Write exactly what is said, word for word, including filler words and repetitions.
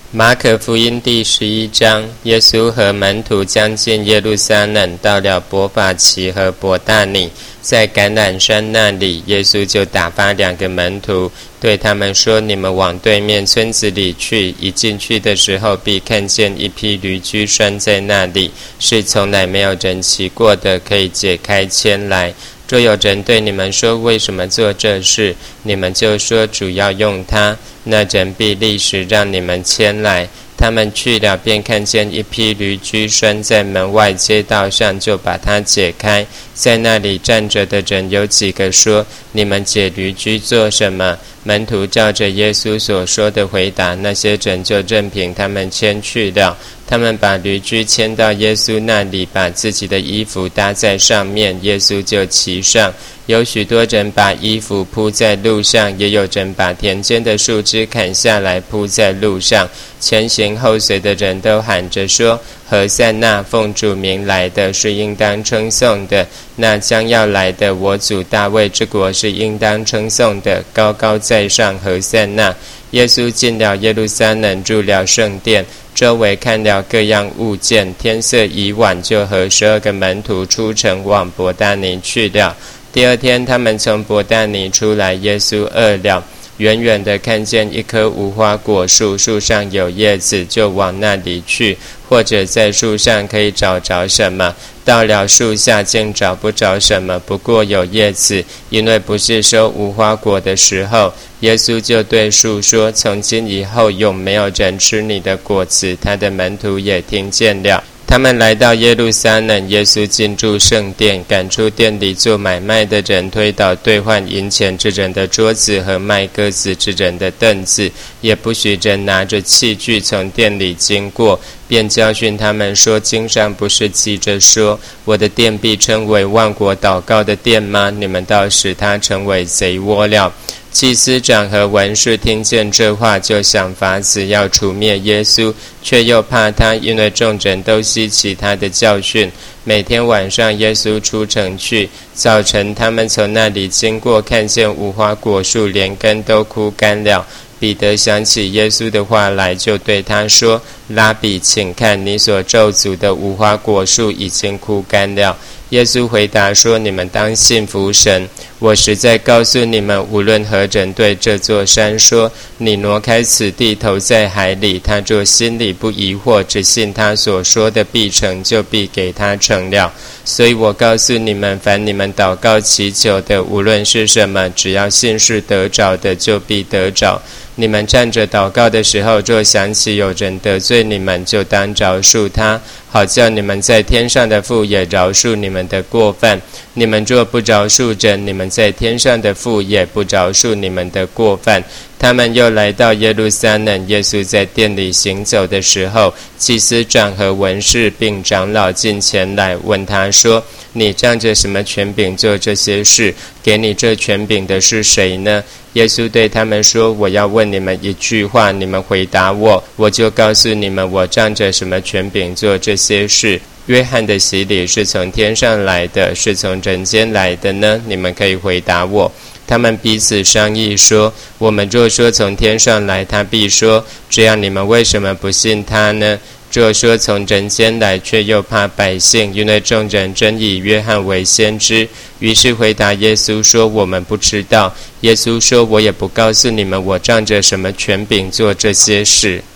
马可福音第十一章，耶稣和门徒将近耶路撒冷，到了伯法其和伯大尼，在橄榄山那里，耶稣就打发两个门徒，对他们说：你们往对面村子里去，一进去的时候，必看见一匹驴驹拴在那里，是从来没有人骑过的，可以解开牵来。若有人对你们说为什么做这事，你们就说主要用它，那人必立时让你们牵来。他们去了，便看见一匹驴驹拴在门外街道上，就把它解开。在那里站着的人有几个说：你们解驴驹做什么？门徒照着耶稣所说的回答，那些人就任凭他们牵去了。他们把驴驹牵到耶稣那里，把自己的衣服搭在上面，耶稣就骑上。有许多人把衣服铺在路上，也有人把田间的树枝砍下来铺在路上。前行后随的人都喊着说：何塞那，奉主名来的是应当称颂的，那将要来的我主大卫之国是应当称颂的，高高在上，何塞那。耶稣进了耶路撒冷，入了圣殿，周围看了各样物件。天色已晚，就和十二个门徒出城往伯大尼去了。第二天，他们从伯大尼出来，耶稣饿了，远远的看见一棵无花果树，树上有叶子，就往那里去，或者在树上可以找着什么。到了树下，竟找不着什么，不过有叶子，因为不是收无花果的时候。耶稣就对树说：从今以后，永没有人吃你的果子。他的门徒也听见了。他们来到耶路撒冷，耶稣进入圣殿，赶出店里做买卖的人，推倒兑换银钱之人的桌子和卖鸽子之人的凳子，也不许人拿着器具从店里经过，便教训他们说：经上不是记着说，我的殿必称为万国祷告的殿吗？你们倒使它成为贼窝了。祭司长和文士听见这话，就想法子要除灭耶稣，却又怕他，因为众人都希奇他的教训。每天晚上耶稣出城去，早晨他们从那里经过，看见无花果树连根都枯干了。彼得想起耶稣的话来，就对他说：拉比，请看，你所咒诅的无花果树已经枯干了。耶稣回答说：你们当信服神。我实在告诉你们，无论何人对这座山说：你挪开此地，投在海里，他若心里不疑惑，只信他所说的必成就，必给他成了。所以我告诉你们，凡你们祷告祈求的，无论是什么，只要信是得着的，就必得着。你们站着祷告的时候，若想起有人得罪你们，就当饶恕他，好叫你们在天上的父也饶恕你们的过犯。你们若不饶恕人，你们在天上的父也不饶恕你们的过犯。他们又来到耶路撒冷，耶稣在殿里行走的时候，祭司长和文士并长老进前来，问他说：你仗着什么权柄做这些事？给你这权柄的是谁呢？耶稣对他们说：我要问你们一句话，你们回答我，我就告诉你们，我仗着什么权柄做这些事。约翰的洗礼是从天上来的，是从人间来的呢？你们可以回答我。他们彼此商议说：我们若说从天上来，他必说：这样你们为什么不信他呢？若说从人间来，却又怕百姓，因为众人真以约翰为先知。于是回答耶稣说：我们不知道。耶稣说：我也不告诉你们，我仗着什么权柄做这些事。